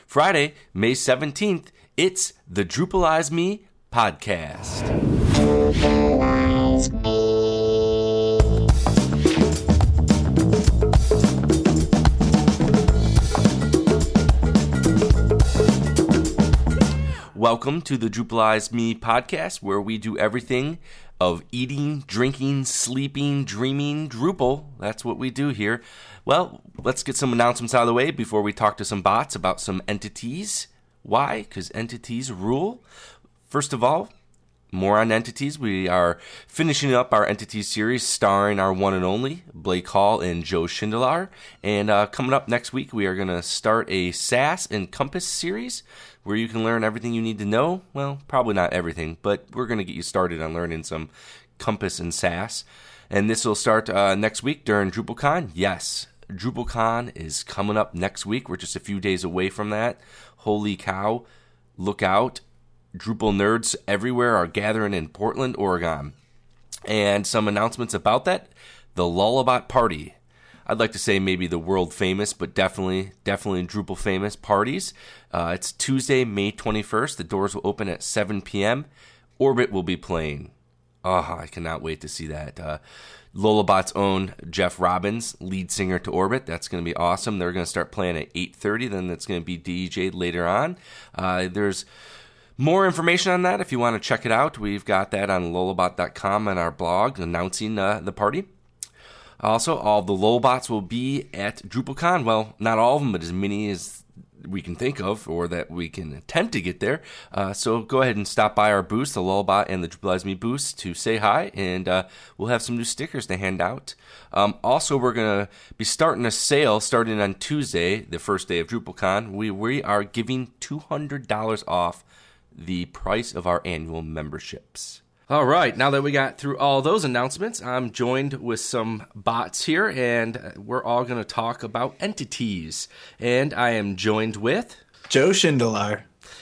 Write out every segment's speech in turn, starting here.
Friday, May 17th, it's the Drupalize Me podcast. Drupalize Me. Welcome to the Drupalize Me podcast, where we do everything of eating, drinking, sleeping, dreaming, Drupal. That's what we do here. Well, let's get some announcements out of the way before we talk to some bots about some entities. Why? Because entities rule. First of all, more on entities. We are finishing up our entities series starring our one and only Blake Hall and Joe Schindelar. And coming up next week, we are going to start a SAS and Compass series where you can learn everything you need to know. Well, probably not everything, but we're going to get you started on learning some Compass and SAS. And this will start next week during DrupalCon. Yes, DrupalCon is coming up next week. We're just a few days away from that. Holy cow. Look out. Drupal nerds everywhere are gathering in Portland, Oregon. And some announcements about that. The Lullabot Party. I'd like to say maybe the world famous, but definitely Drupal famous parties. It's Tuesday, May 21st. The doors will open at 7 p.m. Orbit will be playing. Oh, I cannot wait to see that. Lullabot's own Jeff Robbins, lead singer to Orbit. That's going to be awesome. They're going to start playing at 8:30. Then it's going to be DJ'd later on. There's more information on that if you want to check it out. We've got that on lullabot.com on our blog announcing the party. Also, all the Lullabots will be at DrupalCon. Well, not all of them, but as many as we can think of or that we can attempt to get there. So go ahead and stop by our booths, the Lullabot and the Drupalize Me booths, to say hi, and we'll have some new stickers to hand out. Also, we're going to be starting a sale starting on Tuesday, the first day of DrupalCon. We are giving $200 off the price of our annual memberships. All right, now that we got through all those announcements, I'm joined with some bots here, and we're all going to talk about entities. And I am joined with Joe Schindelar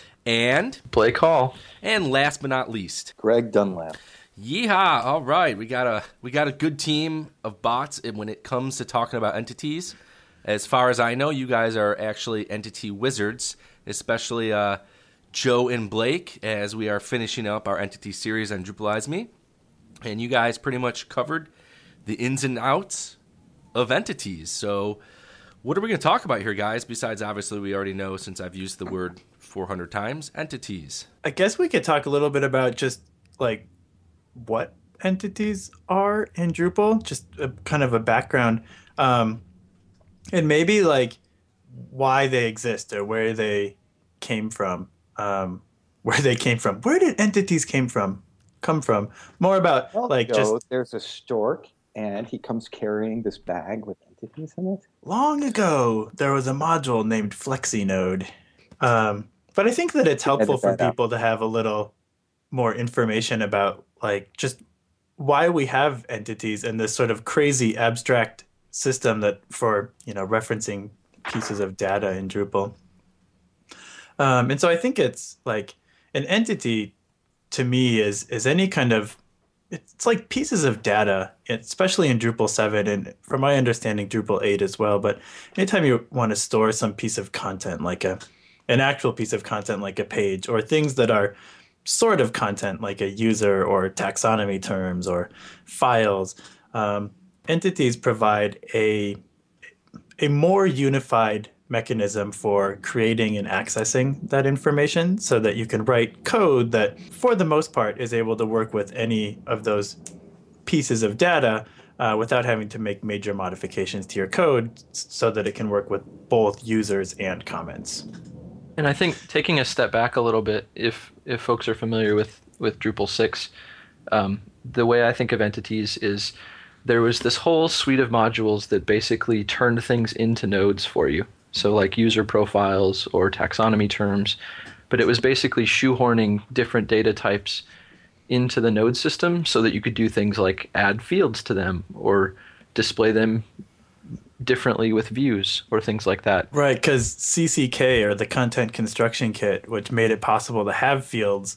and Blake Hall, and last but not least, Greg Dunlap. Yeehaw! All right, we got a good team of bots when it comes to talking about entities. As far as I know, you guys are actually entity wizards, especially Joe and Blake, as we are finishing up our entity series on Drupalize Me. And you guys pretty much covered the ins and outs of entities. So what are we going to talk about here, guys, besides obviously we already know, since I've used the word 400 times, entities? I guess we could talk a little bit about just like what entities are in Drupal, just a kind of a background, and maybe like why they exist or where they came from. Where did entities come from? More about there's a stork and he comes carrying this bag with entities in it. Long ago there was a module named FlexiNode. But I think that it's helpful for people to have a little more information about like just why we have entities and this sort of crazy abstract system that for, referencing pieces of data in Drupal. And so I think it's like an entity to me is any kind of, it's like pieces of data, especially in Drupal 7 and from my understanding Drupal 8 as well. But anytime you want to store some piece of content, like an actual piece of content like a page, or things that are sort of content like a user or taxonomy terms or files, entities provide a more unified mechanism for creating and accessing that information so that you can write code that, for the most part, is able to work with any of those pieces of data without having to make major modifications to your code so that it can work with both users and comments. And I think taking a step back a little bit, if folks are familiar with Drupal 6, the way I think of entities is there was this whole suite of modules that basically turned things into nodes for you. So like user profiles or taxonomy terms, but it was basically shoehorning different data types into the node system so that you could do things like add fields to them or display them differently with views or things like that. Right, because CCK, or the Content Construction Kit, which made it possible to have fields,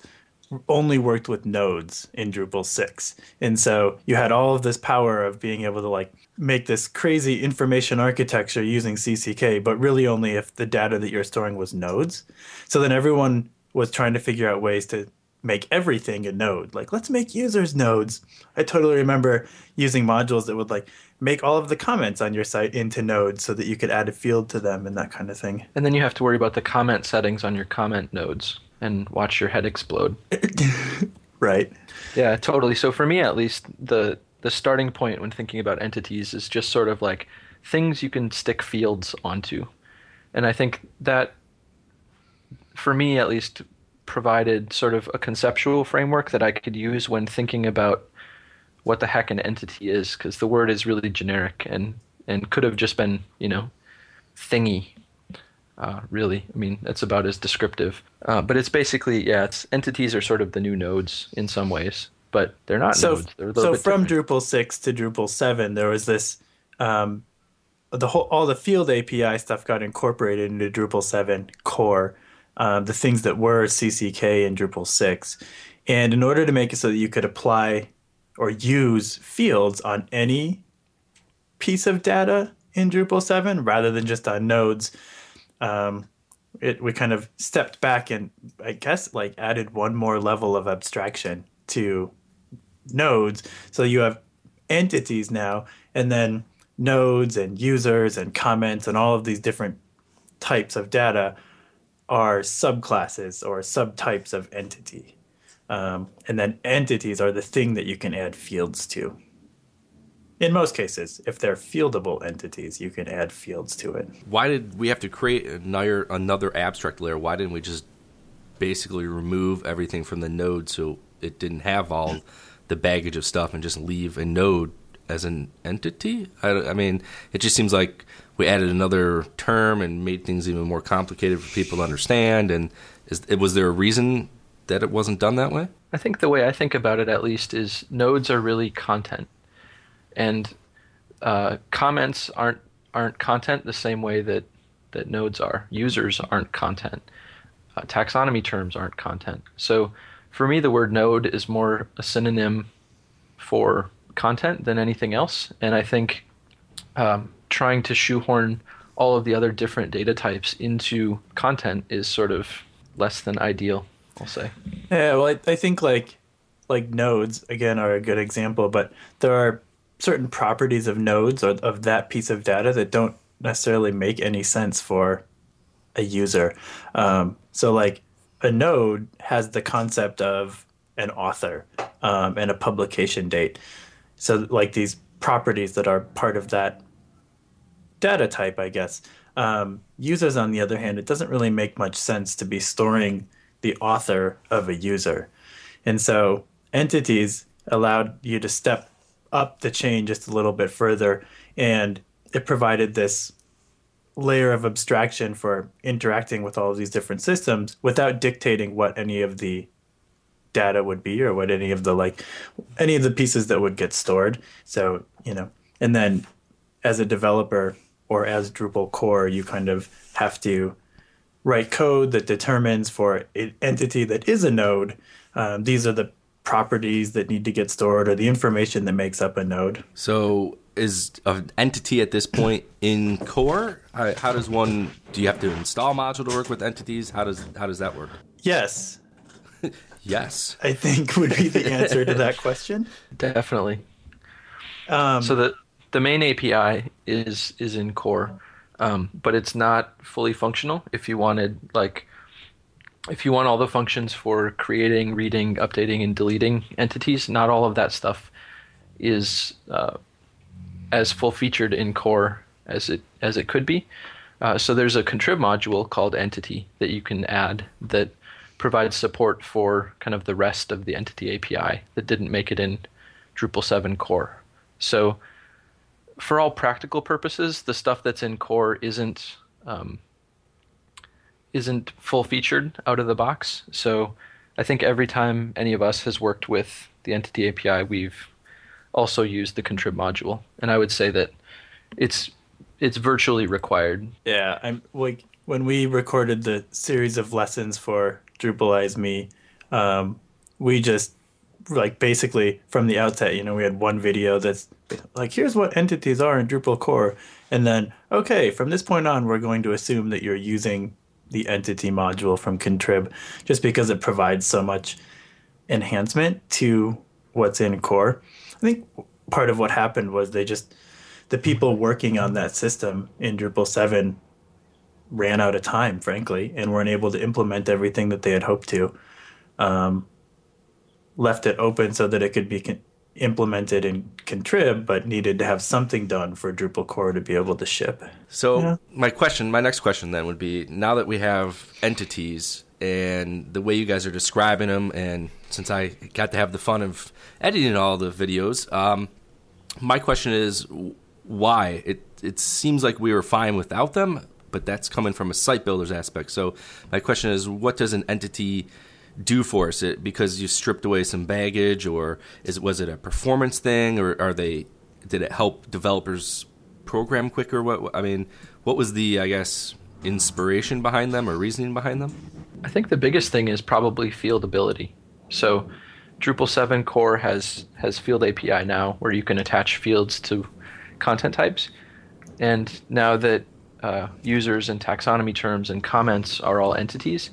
only worked with nodes in Drupal 6. And so you had all of this power of being able to like make this crazy information architecture using CCK, but really only if the data that you're storing was nodes. So then everyone was trying to figure out ways to make everything a node. Like, let's make users nodes. I totally remember using modules that would like make all of the comments on your site into nodes so that you could add a field to them and that kind of thing. And then you have to worry about the comment settings on your comment nodes and watch your head explode. Right. Yeah, totally. So for me, at least, the starting point when thinking about entities is just sort of like things you can stick fields onto. And I think that, for me at least, provided sort of a conceptual framework that I could use when thinking about what the heck an entity is, because the word is really generic and could have just been, thingy. Really, I mean, it's about as descriptive. But it's basically, it's entities are sort of the new nodes in some ways, but they're not nodes. They're a little bit from different. Drupal 6 to Drupal 7, there was this, all the field API stuff got incorporated into Drupal 7 core, the things that were CCK in Drupal 6. And in order to make it so that you could apply or use fields on any piece of data in Drupal 7 rather than just on nodes, we kind of stepped back and I guess like added one more level of abstraction to nodes. So you have entities now, and then nodes and users and comments and all of these different types of data are subclasses or subtypes of entity. And then entities are the thing that you can add fields to. In most cases, if they're fieldable entities, you can add fields to it. Why did we have to create another abstract layer? Why didn't we just basically remove everything from the node so it didn't have all the baggage of stuff and just leave a node as an entity? I mean, it just seems like we added another term and made things even more complicated for people to understand. And was there a reason that it wasn't done that way? I think the way I think about it, at least, is nodes are really content. And comments aren't content the same way that nodes are. Users aren't content. Taxonomy terms aren't content. So for me, the word node is more a synonym for content than anything else. And I think trying to shoehorn all of the other different data types into content is sort of less than ideal, I'll say. Yeah, well, I think like nodes, again, are a good example, but there are certain properties of nodes or of that piece of data that don't necessarily make any sense for a user. So like a node has the concept of an author and a publication date. So like these properties that are part of that data type, I guess. Users, on the other hand, it doesn't really make much sense to be storing the author of a user. And so entities allowed you to step up the chain just a little bit further, and it provided this layer of abstraction for interacting with all of these different systems without dictating what any of the data would be or what any of the pieces that would get stored. So, and then as a developer or as Drupal core, you kind of have to write code that determines for an entity that is a node, these are the properties that need to get stored or the information that makes up a node. So is an entity at this point in core? How does one, do you have to install a module to work with entities? How does that work? Yes. Yes. I think would be the answer to that question. Definitely. So the main API is in core, but it's not fully functional. If you want all the functions for creating, reading, updating, and deleting entities, not all of that stuff is as full-featured in core as it could be. So there's a contrib module called entity that you can add that provides support for kind of the rest of the entity API that didn't make it in Drupal 7 core. So for all practical purposes, the stuff that's in core isn't full-featured out of the box. So I think every time any of us has worked with the entity API, we've also used the contrib module. And I would say that it's virtually required. Yeah, I'm like when we recorded the series of lessons for Drupalize Me, we just like basically from the outset, we had one video that's like, here's what entities are in Drupal core. And then, okay, from this point on, we're going to assume that you're using the entity module from Contrib just because it provides so much enhancement to what's in core. I think part of what happened was the people working on that system in Drupal 7 ran out of time, frankly, and weren't able to implement everything that they had hoped to. Left it open so that it could be implemented in Contrib, but needed to have something done for Drupal core to be able to ship. So my next question then would be, now that we have entities and the way you guys are describing them, and since I got to have the fun of editing all the videos, my question is why? It seems like we were fine without them, but that's coming from a site builder's aspect. So my question is, what does an entity do for us? Because you stripped away some baggage, or was it a performance thing, or did it help developers program quicker? What was the, I guess, inspiration behind them or reasoning behind them? I think the biggest thing is probably fieldability. So Drupal 7 core has field API now, where you can attach fields to content types. And now that users and taxonomy terms and comments are all entities,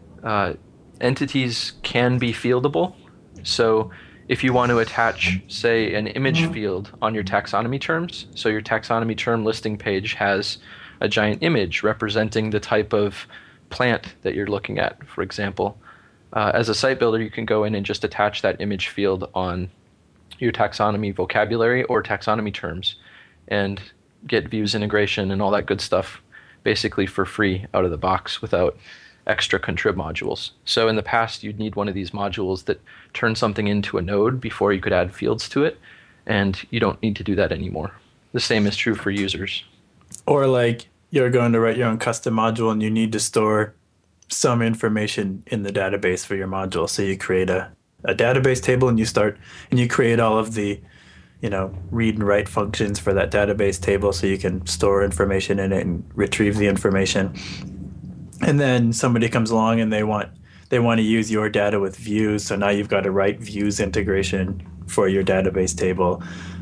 entities can be fieldable. So if you want to attach, say, an image field on your taxonomy terms, so your taxonomy term listing page has a giant image representing the type of plant that you're looking at, for example. As a site builder, you can go in and just attach that image field on your taxonomy vocabulary or taxonomy terms and get views integration and all that good stuff basically for free out of the box without extra contrib modules. So in the past, you'd need one of these modules that turned something into a node before you could add fields to it, and you don't need to do that anymore. The same is true for users. Or like you're going to write your own custom module and you need to store some information in the database for your module. So you create a database table and you create all of the read and write functions for that database table so you can store information in it and retrieve the information. And then somebody comes along and they want to use your data with views. So now you've got to write views integration for your database table.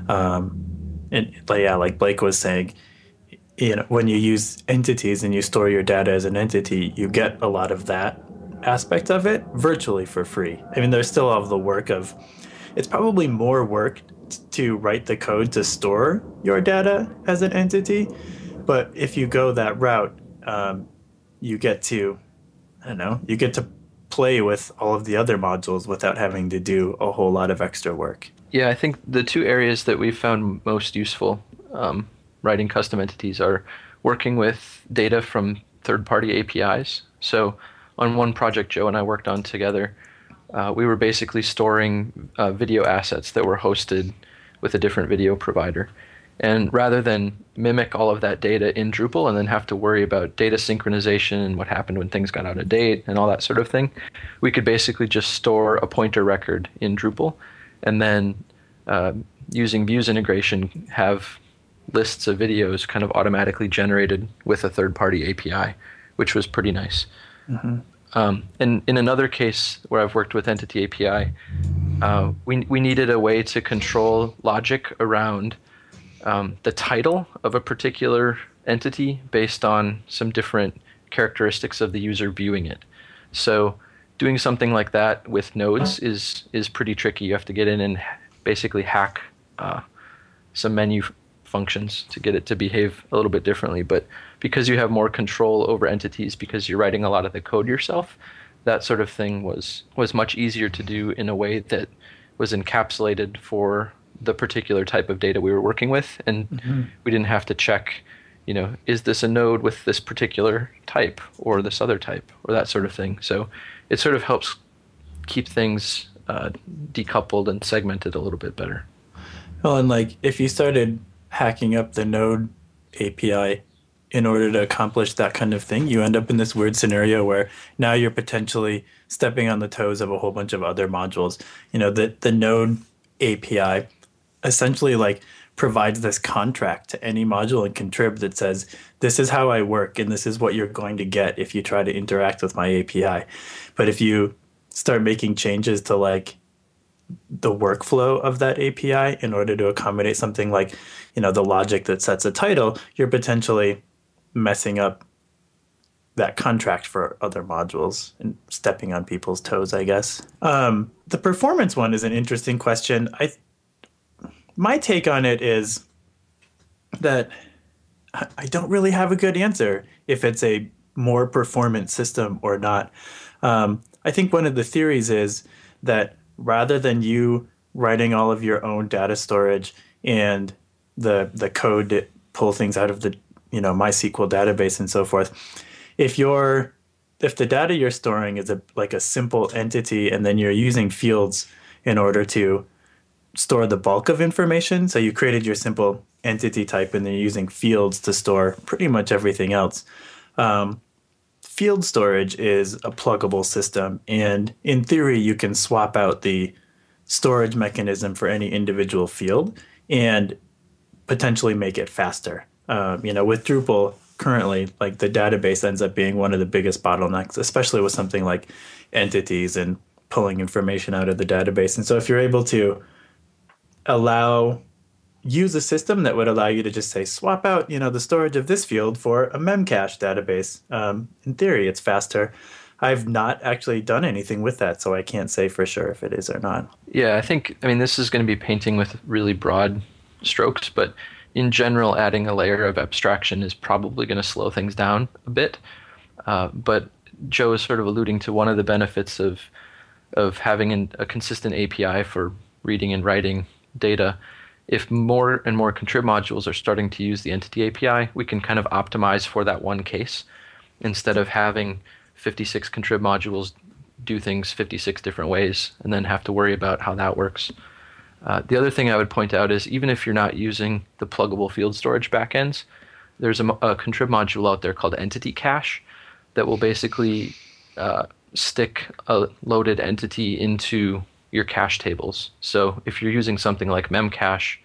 And like Blake was saying, when you use entities and you store your data as an entity, you get a lot of that aspect of it virtually for free. I mean, there's still all of the work of, it's probably more work to write the code to store your data as an entity. But if you go that route, you get to play with all of the other modules without having to do a whole lot of extra work. Yeah, I think the two areas that we've found most useful writing custom entities are working with data from third-party APIs. So on one project Joe and I worked on together, we were basically storing video assets that were hosted with a different video provider. And rather than mimic all of that data in Drupal and then have to worry about data synchronization and what happened when things got out of date and all that sort of thing, we could basically just store a pointer record in Drupal and then using views integration have lists of videos kind of automatically generated with a third-party API, which was pretty nice. Mm-hmm. And in another case where I've worked with Entity API, we needed a way to control logic around the title of a particular entity based on some different characteristics of the user viewing it. So doing something like that with nodes is pretty tricky. You have to get in and basically hack some menu functions to get it to behave a little bit differently. But because you have more control over entities, because you're writing a lot of the code yourself, that sort of thing was much easier to do in a way that was encapsulated for the particular type of data we were working with. And we didn't have to check, is this a node with this particular type or this other type or that sort of thing. So it sort of helps keep things decoupled and segmented a little bit better. Well, and if you started hacking up the node API in order to accomplish that kind of thing, you end up in this weird scenario where now you're potentially stepping on the toes of a whole bunch of other modules. The node API essentially provides this contract to any module in Contrib that says, this is how I work and this is what you're going to get if you try to interact with my API. But if you start making changes to like the workflow of that API in order to accommodate something like, the logic that sets a title, you're potentially messing up that contract for other modules and stepping on people's toes, I guess. The performance one is an interesting question. My take on it is that I don't really have a good answer if it's a more performant system or not. I think one of the theories is that rather than you writing all of your own data storage and the code that pull things out of the MySQL database and so forth, if the data you're storing is like a simple entity and then you're using fields in order to store the bulk of information, so you created your simple entity type and then you're using fields to store pretty much everything else. Field storage is a pluggable system, and in theory you can swap out the storage mechanism for any individual field and potentially make it faster. With Drupal currently, like the database ends up being one of the biggest bottlenecks, especially with something like entities and pulling information out of the database. And so if you're able to use a system that would allow you to just say, swap out, the storage of this field for a Memcache database. In theory, it's faster. I've not actually done anything with that, so I can't say for sure if it is or not. Yeah, this is going to be painting with really broad strokes, but in general, adding a layer of abstraction is probably going to slow things down a bit. But Joe is sort of alluding to one of the benefits of having a consistent API for reading and writing data. If more and more contrib modules are starting to use the entity API, we can kind of optimize for that one case instead of having 56 contrib modules do things 56 different ways and then have to worry about how that works. The other thing I would point out is even if you're not using the pluggable field storage backends, there's a contrib module out there called Entity Cache that will basically stick a loaded entity into your cache tables. So if you're using something like Memcache,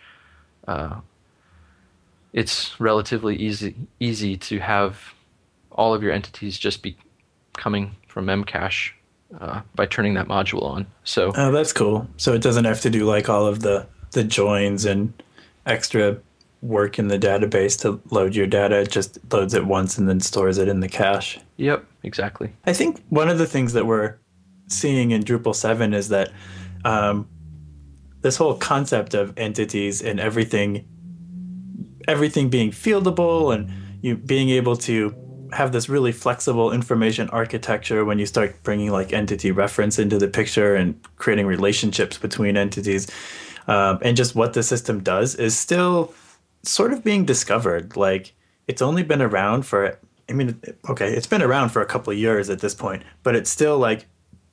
it's relatively easy to have all of your entities just be coming from Memcache by turning that module on. So that's cool. So it doesn't have to do like all of the joins and extra work in the database to load your data. It just loads it once and then stores it in the cache. Yep, exactly. I think one of the things that we're seeing in Drupal 7 is that this whole concept of entities and everything being fieldable and you being able to have this really flexible information architecture when you start bringing like entity reference into the picture and creating relationships between entities, and just what the system does is still sort of being discovered. Like it's only been around for, it's been around for a couple of years at this point, but it's still like,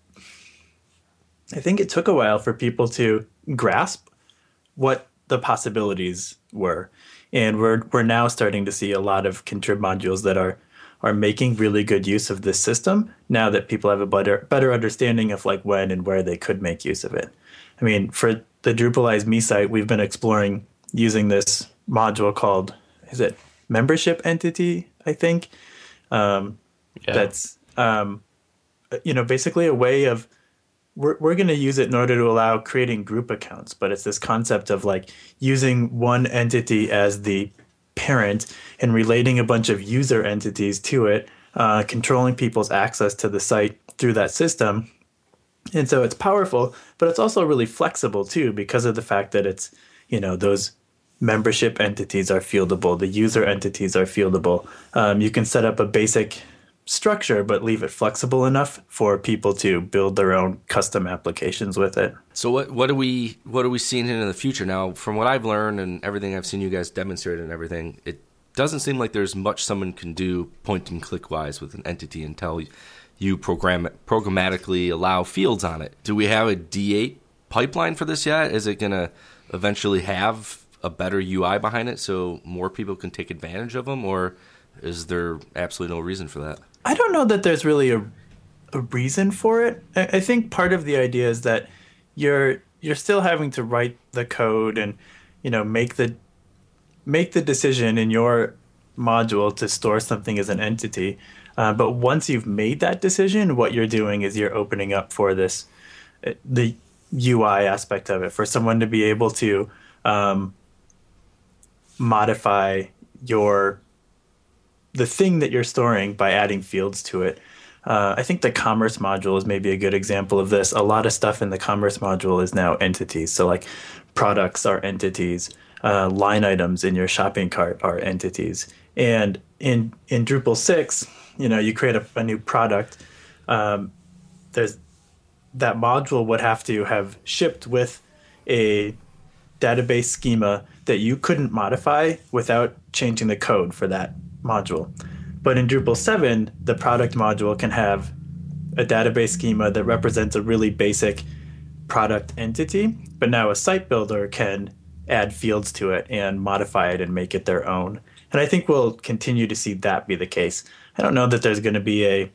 I think it took a while for people to grasp what the possibilities were. And we're now starting to see a lot of contrib modules that are making really good use of this system now that people have a better understanding of like when and where they could make use of it. I mean, for the Drupalize Me site, we've been exploring using this module called, is it membership entity, I think? That's, basically a way of, we're going to use it in order to allow creating group accounts, but it's this concept of like using one entity as the parent and relating a bunch of user entities to it, controlling people's access to the site through that system. And so it's powerful, but it's also really flexible too, because of the fact that it's, those membership entities are fieldable, the user entities are fieldable. You can set up a basic structure, but leave it flexible enough for people to build their own custom applications with it. So what are we seeing in the future now? From what I've learned and everything I've seen you guys demonstrate and everything, it doesn't seem like there's much someone can do point and click wise with an entity until you programmatically allow fields on it. Do we have a D8 pipeline for this yet? Is it going to eventually have a better UI behind it so more people can take advantage of them, or is there absolutely no reason for that? I don't know that there's really a reason for it. I think part of the idea is that you're still having to write the code and make the decision in your module to store something as an entity. But once you've made that decision, what you're doing is you're opening up for the UI aspect of it, for someone to be able to modify the thing that you're storing by adding fields to it. I think the commerce module is maybe a good example of this. A lot of stuff in the commerce module is now entities. So like products are entities, line items in your shopping cart are entities. And in Drupal 6, you create a new product. There's that module would have to have shipped with a database schema that you couldn't modify without changing the code for that module. But in Drupal 7, the product module can have a database schema that represents a really basic product entity, but now a site builder can add fields to it and modify it and make it their own. And I think we'll continue to see that be the case. I don't know that there's going to be a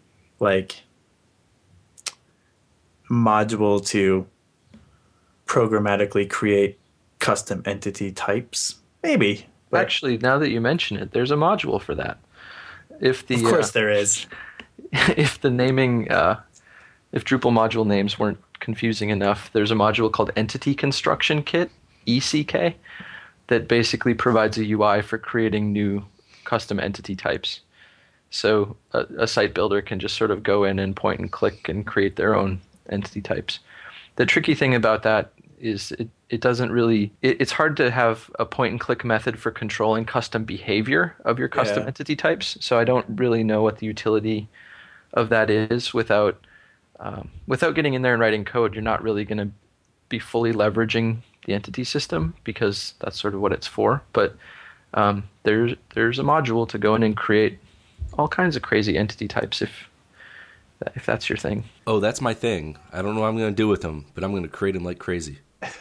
module to programmatically create custom entity types. Maybe. Actually, now that you mention it, there's a module for that. Of course there is. If the naming, if Drupal module names weren't confusing enough, there's a module called Entity Construction Kit, ECK, that basically provides a UI for creating new custom entity types. So a site builder can just sort of go in and point and click and create their own entity types. The tricky thing about that is it doesn't really, it's hard to have a point and click method for controlling custom behavior of your custom entity types. So I don't really know what the utility of that is without getting in there and writing code. You're not really going to be fully leveraging the entity system because that's sort of what it's for. But there's a module to go in and create all kinds of crazy entity types if that's your thing. Oh, that's my thing. I don't know what I'm going to do with them, but I'm going to create them like crazy.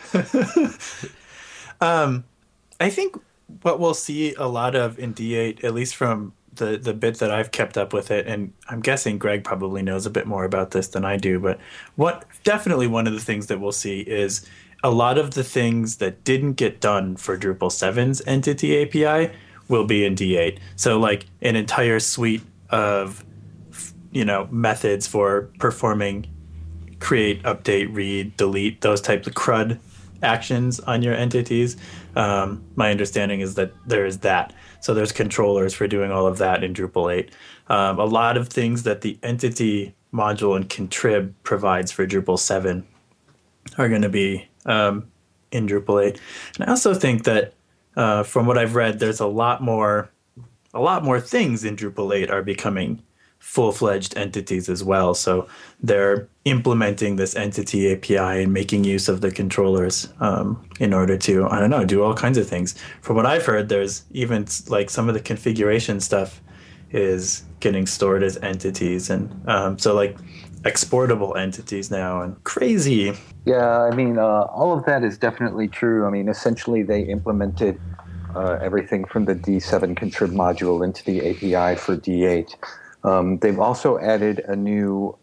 I think what we'll see a lot of in D8, at least from the bit that I've kept up with it, and I'm guessing Greg probably knows a bit more about this than I do, but definitely one of the things that we'll see is a lot of the things that didn't get done for Drupal 7's entity API will be in D8. So like an entire suite of methods for performing create, update, read, delete, those types of CRUD actions on your entities. My understanding is that there is that. So there's controllers for doing all of that in Drupal 8. A lot of things that the entity module and contrib provides for Drupal 7 are going to be in Drupal 8. And I also think that from what I've read, there's a lot more things in Drupal 8 are becoming full-fledged entities as well. So they're implementing this entity API and making use of the controllers in order to, do all kinds of things. From what I've heard, there's even like some of the configuration stuff is getting stored as entities. And so like exportable entities now and crazy. Yeah, all of that is definitely true. Essentially they implemented everything from the D7 contrib module into the API for D8. They've also added a new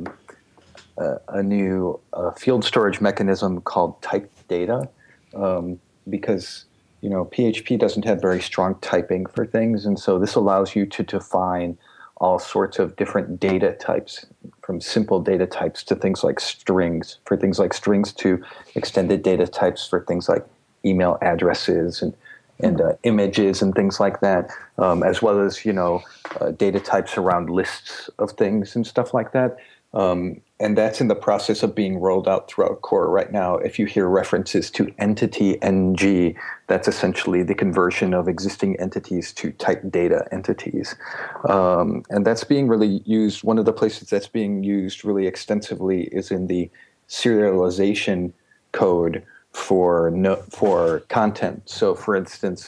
field storage mechanism called typed data, because PHP doesn't have very strong typing for things, and so this allows you to define all sorts of different data types, from simple data types to things like strings, for things like strings to extended data types for things like email addresses and images and things like that, as well as data types around lists of things and stuff like that. And that's in the process of being rolled out throughout core right now. If you hear references to entity ng, that's essentially the conversion of existing entities to type data entities. And that's being really used. One of the places that's being used really extensively is in the serialization code for content. So, for instance,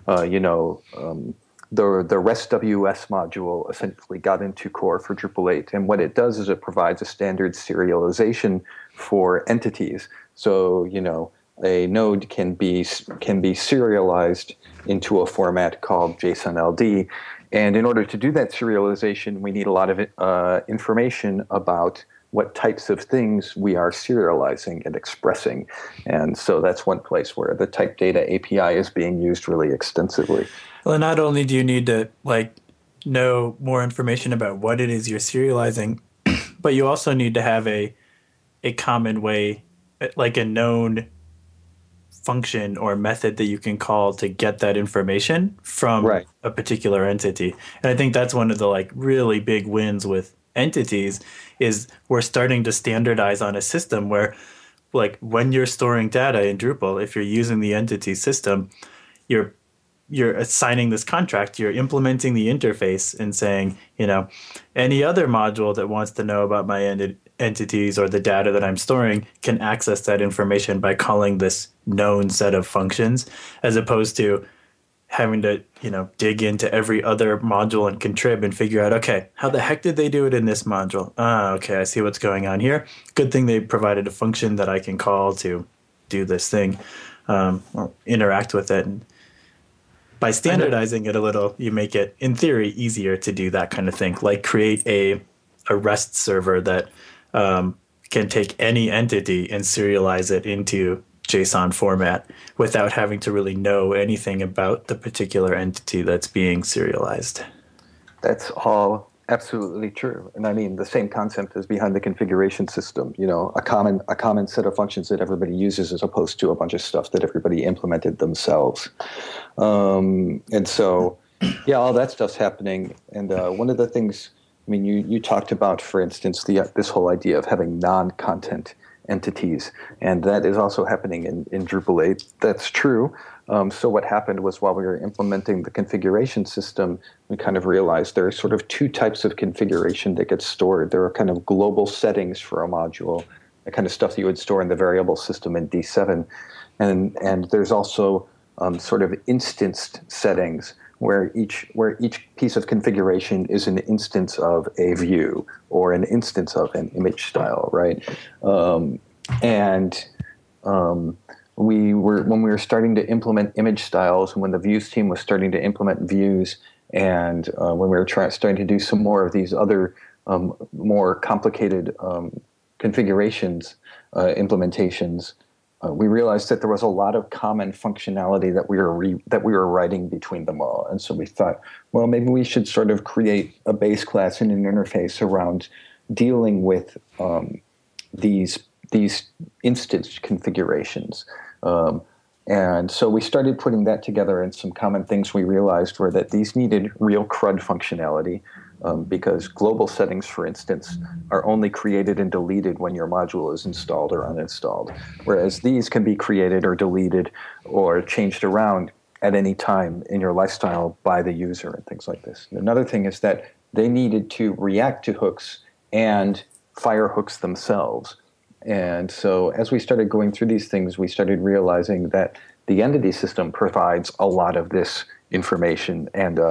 the REST-WS module essentially got into core for Drupal 8, and what it does is it provides a standard serialization for entities. So, a node can be serialized into a format called JSON-LD, and in order to do that serialization, we need a lot of information about what types of things we are serializing and expressing. And so that's one place where the type data API is being used really extensively. Well, not only do you need to know more information about what it is you're serializing, but you also need to have a common way, like a known function or method that you can call to get that information from a particular entity. And I think that's one of the like really big wins with entities is we're starting to standardize on a system where like when you're storing data in Drupal, if you're using the entity system, you're assigning this contract, you're implementing the interface and saying, any other module that wants to know about my entities or the data that I'm storing can access that information by calling this known set of functions, as opposed to having to, dig into every other module and contrib and figure out, okay, how the heck did they do it in this module? Okay, I see what's going on here. Good thing they provided a function that I can call to do this thing or interact with it. And by standardizing it a little, you make it, in theory, easier to do that kind of thing, like create a REST server that can take any entity and serialize it into JSON format without having to really know anything about the particular entity that's being serialized. That's all absolutely true. And I mean, the same concept is behind the configuration system, a common set of functions that everybody uses as opposed to a bunch of stuff that everybody implemented themselves. And so, all that stuff's happening. And one of the things, I mean, you talked about, for instance, this whole idea of having non-content entities, and that is also happening in Drupal 8. That's true. So what happened was while we were implementing the configuration system, we kind of realized there are sort of two types of configuration that gets stored. There are kind of global settings for a module, the kind of stuff that you would store in the variable system in D7. And there's also sort of instanced settings where each piece of configuration is an instance of a view or an instance of an image style, right? When we were starting to implement image styles, when the views team was starting to implement views, and when we were starting to do some more of these other more complicated configurations, implementations, we realized that there was a lot of common functionality that we were writing between them all, and so we thought, well, maybe we should sort of create a base class and an interface around dealing with these instance configurations. And so we started putting that together, and some common things we realized were that these needed real CRUD functionality, because global settings, for instance, are only created and deleted when your module is installed or uninstalled, whereas these can be created or deleted or changed around at any time in your lifestyle by the user and things like this. And another thing is that they needed to react to hooks and fire hooks themselves. And so as we started going through these things, we started realizing that the entity system provides a lot of this information and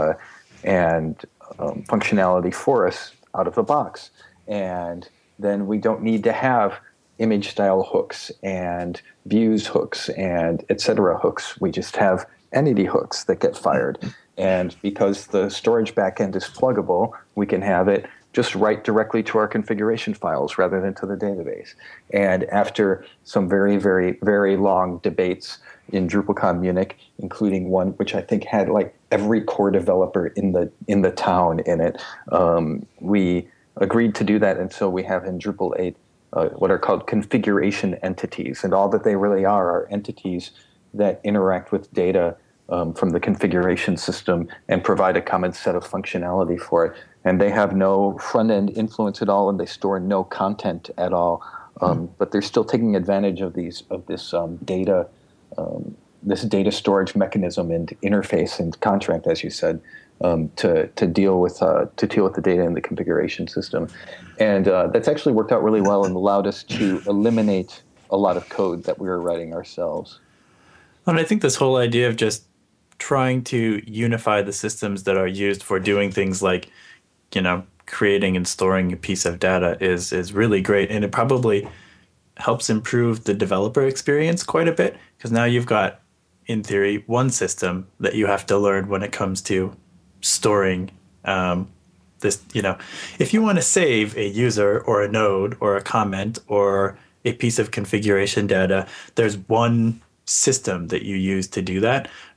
functionality for us out of the box. And then we don't need to have image style hooks and views hooks and etc. hooks. We just have entity hooks that get fired. And because the storage backend is pluggable, we can have it just write directly to our configuration files rather than to the database. And after some very, very, very long debates in DrupalCon Munich, including one which I think had like every core developer in the town in it, we agreed to do that. And so we have in Drupal 8 what are called configuration entities. And all that they really are entities that interact with data from the configuration system and provide a common set of functionality for it. And they have no front-end influence at all, and they store no content at all. But they're still taking advantage of this data storage mechanism and interface and contract, as you said, to deal with the data in the configuration system. And that's actually worked out really well and allowed us to eliminate a lot of code that we were writing ourselves. And I think this whole idea of just trying to unify the systems that are used for doing things like, creating and storing a piece of data is really great. And it probably helps improve the developer experience quite a bit, because now you've got, in theory, one system that you have to learn when it comes to storing this. If you want to save a user or a node or a comment or a piece of configuration data, there's one system that you use to do that,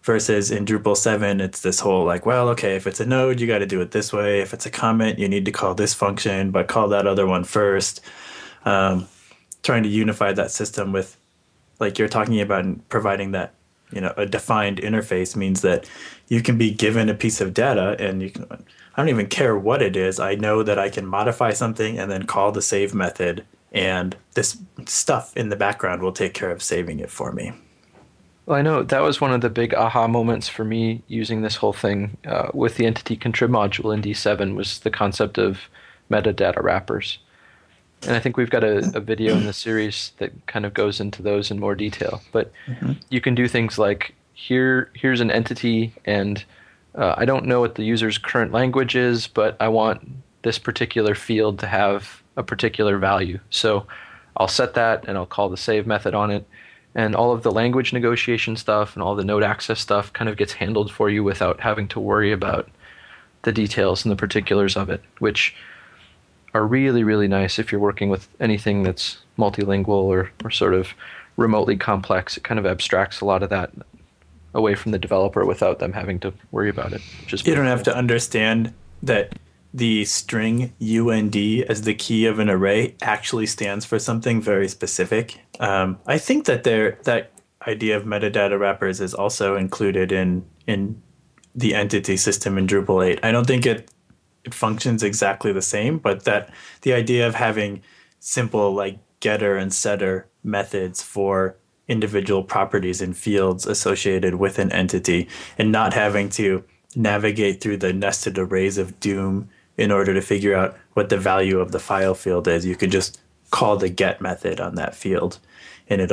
versus in Drupal 7, it's this whole like, well, okay, if it's a node, you got to do it this way. If it's a comment, you need to call this function, but call that other one first. Trying to unify that system with, like you're talking about, providing that, a defined interface means that you can be given a piece of data and I don't even care what it is. I know that I can modify something and then call the save method, and this stuff in the background will take care of saving it for me. Well, I know that was one of the big aha moments for me using this whole thing with the entity contrib module in D7 was the concept of metadata wrappers. And I think we've got a video in the series that kind of goes into those in more detail. But you can do things like, here's an entity, and I don't know what the user's current language is, but I want this particular field to have a particular value. So I'll set that, and I'll call the save method on it. And all of the language negotiation stuff and all the node access stuff kind of gets handled for you without having to worry about the details and the particulars of it, which are really, really nice if you're working with anything that's multilingual or sort of remotely complex. It kind of abstracts a lot of that away from the developer without them having to worry about it. You don't have to understand that the string UND as the key of an array actually stands for something very specific. I think that that idea of metadata wrappers is also included in the entity system in Drupal 8. I don't think it functions exactly the same, but that the idea of having simple like getter and setter methods for individual properties and fields associated with an entity, and not having to navigate through the nested arrays of Doom in order to figure out what the value of the file field is. You could just call the get method on that field, and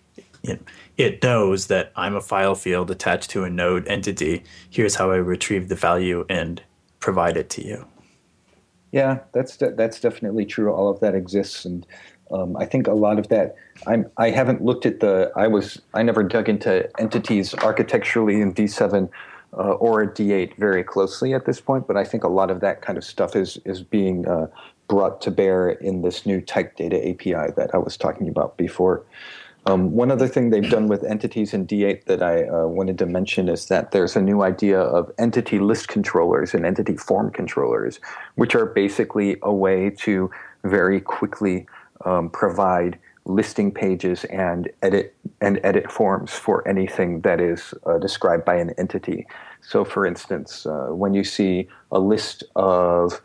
it knows that I'm a file field attached to a node entity. Here's how I retrieve the value and provide it to you. Yeah, that's definitely true. All of that exists, and I think a lot of that. I haven't looked at I never dug into entities architecturally in D7 or at D8 very closely at this point, but I think a lot of that kind of stuff is being brought to bear in this new type data API that I was talking about before. One other thing they've done with entities in D8 that I wanted to mention is that there's a new idea of entity list controllers and entity form controllers, which are basically a way to very quickly provide listing pages and edit forms for anything that is described by an entity. So, for instance, when you see a list of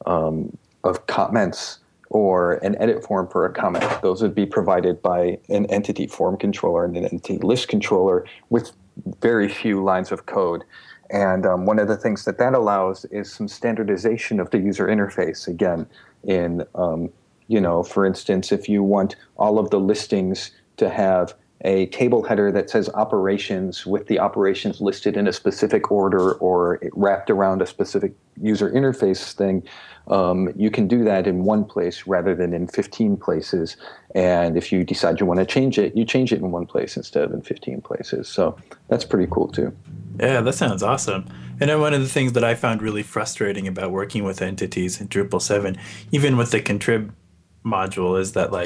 comments or an edit form for a comment, those would be provided by an entity form controller and an entity list controller with very few lines of code. And one of the things that allows is some standardization of the user interface. Again, in for instance, if you want all of the listings to have a table header that says operations with the operations listed in a specific order or wrapped around a specific user interface thing, you can do that in one place rather than in 15 places. And if you decide you want to change it, you change it in one place instead of in 15 places. So that's pretty cool too. Yeah, that sounds awesome. And then one of the things that I found really frustrating about working with entities in Drupal 7, even with the contrib module, is that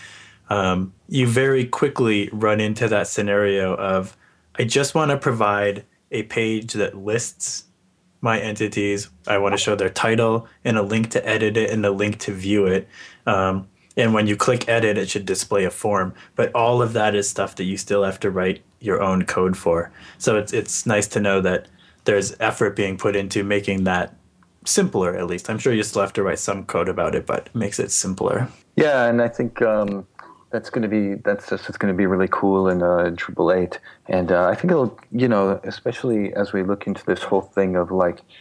you very quickly run into that scenario of, I just want to provide a page that lists my entities. I want to show their title and a link to edit it and a link to view it. And when you click edit, it should display a form. But all of that is stuff that you still have to write your own code for. So it's nice to know that there's effort being put into making that simpler, at least. I'm sure you still have to write some code about it, but it makes it simpler. Yeah, and I think that's going to be really cool in Drupal 8, and I think it'll, especially as we look into this whole thing of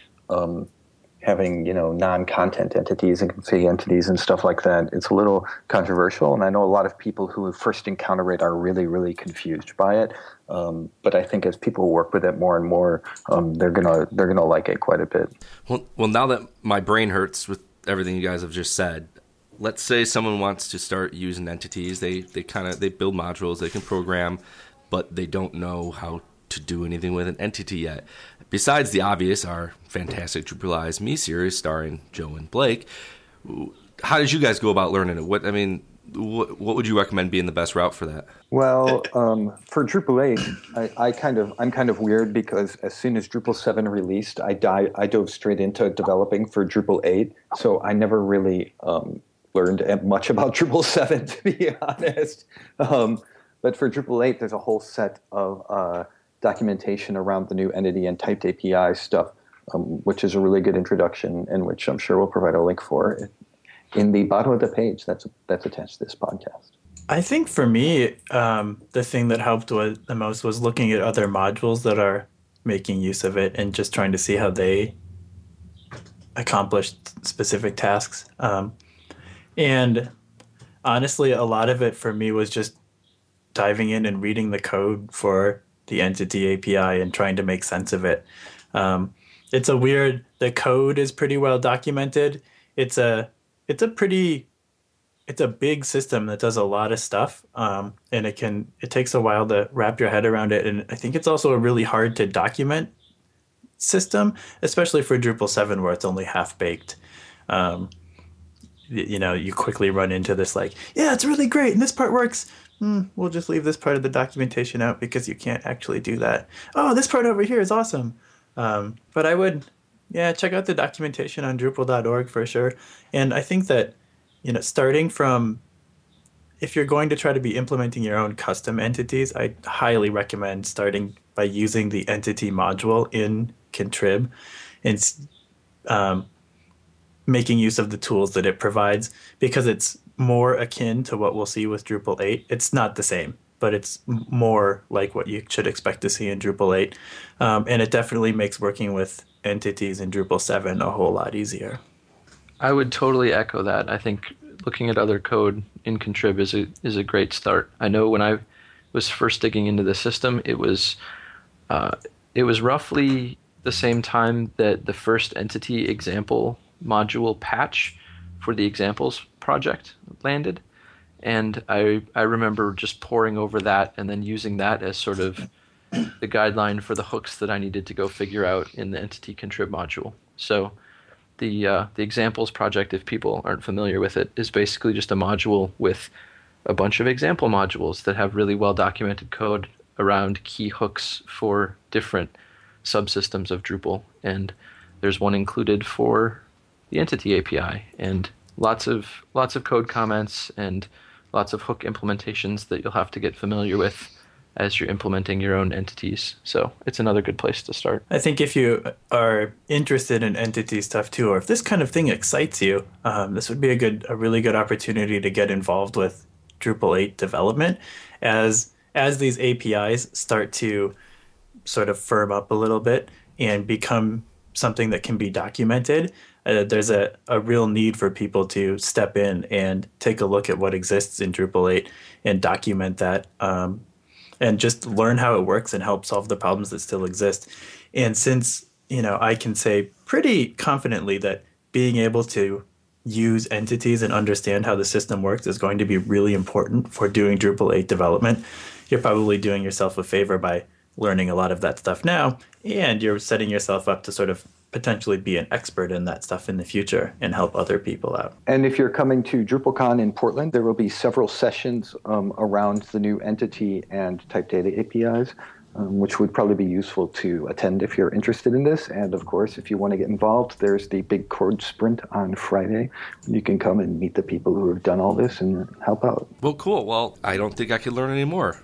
having non-content entities and config entities and stuff like that. It's a little controversial, and I know a lot of people who first encounter it are really, really confused by it. But I think as people work with it more and more, they're gonna like it quite a bit. Well, now that my brain hurts with everything you guys have just said, let's say someone wants to start using entities. They build modules, they can program, but they don't know how to do anything with an entity yet. Besides the obvious, our fantastic Drupalize Me series starring Joe and Blake, how did you guys go about learning it? what would you recommend being the best route for that? Well, for Drupal 8, I'm kind of weird because as soon as Drupal 7 released, I dove straight into developing for Drupal 8. So I never really learned much about Drupal 7, to be honest. But for Drupal 8, there's a whole set of documentation around the new entity and typed API stuff, which is a really good introduction, and which I'm sure we'll provide a link for in the bottom of the page that's attached to this podcast. I think for me, the thing that helped the most was looking at other modules that are making use of it and just trying to see how they accomplish specific tasks. And honestly, a lot of it for me was just diving in and reading the code for the entity API and trying to make sense of it. The code is pretty well documented. It's a big system that does a lot of stuff, and it takes a while to wrap your head around it. And I think it's also a really hard to document system, especially for Drupal 7 where it's only half baked. You quickly run into this it's really great and this part works. We'll just leave this part of the documentation out because you can't actually do that. Oh, this part over here is awesome. But I would, check out the documentation on Drupal.org for sure. And I think that, starting from, if you're going to try to be implementing your own custom entities, I highly recommend starting by using the entity module in Contrib and making use of the tools that it provides, because it's more akin to what we'll see with Drupal 8. It's not the same, but it's more like what you should expect to see in Drupal 8. And it definitely makes working with entities in Drupal 7 a whole lot easier. I would totally echo that. I think looking at other code in Contrib is a great start. I know when I was first digging into the system, it was roughly the same time that the first entity example module patch for the examples project landed. And I remember just poring over that and then using that as sort of the guideline for the hooks that I needed to go figure out in the entity contrib module. So the examples project, if people aren't familiar with it, is basically just a module with a bunch of example modules that have really well documented code around key hooks for different subsystems of Drupal. And there's one included for the entity API, and lots of code comments and lots of hook implementations that you'll have to get familiar with as you're implementing your own entities. So it's another good place to start. I think if you are interested in entity stuff too, or if this kind of thing excites you, this would be a really good opportunity to get involved with Drupal 8 development as these APIs start to sort of firm up a little bit and become something that can be documented. There's a real need for people to step in and take a look at what exists in Drupal 8 and document that, and just learn how it works and help solve the problems that still exist. And since, I can say pretty confidently that being able to use entities and understand how the system works is going to be really important for doing Drupal 8 development, you're probably doing yourself a favor by learning a lot of that stuff now, and you're setting yourself up to sort of potentially be an expert in that stuff in the future and help other people out. And if you're coming to DrupalCon in Portland, there will be several sessions around the new entity and type data APIs, which would probably be useful to attend if you're interested in this. And of course, if you want to get involved, there's the big code sprint on Friday. You can come and meet the people who have done all this and help out. Well, cool. Well, I don't think I could learn any more.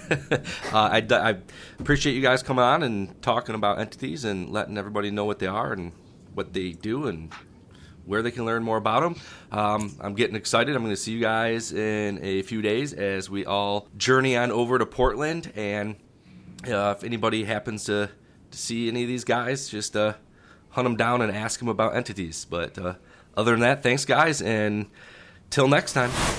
I appreciate you guys coming on and talking about entities and letting everybody know what they are and what they do and where they can learn more about them. I'm getting excited. I'm going to see you guys in a few days as we all journey on over to Portland. And if anybody happens to see any of these guys, just hunt them down and ask them about entities. But other than that, thanks, guys, and till next time.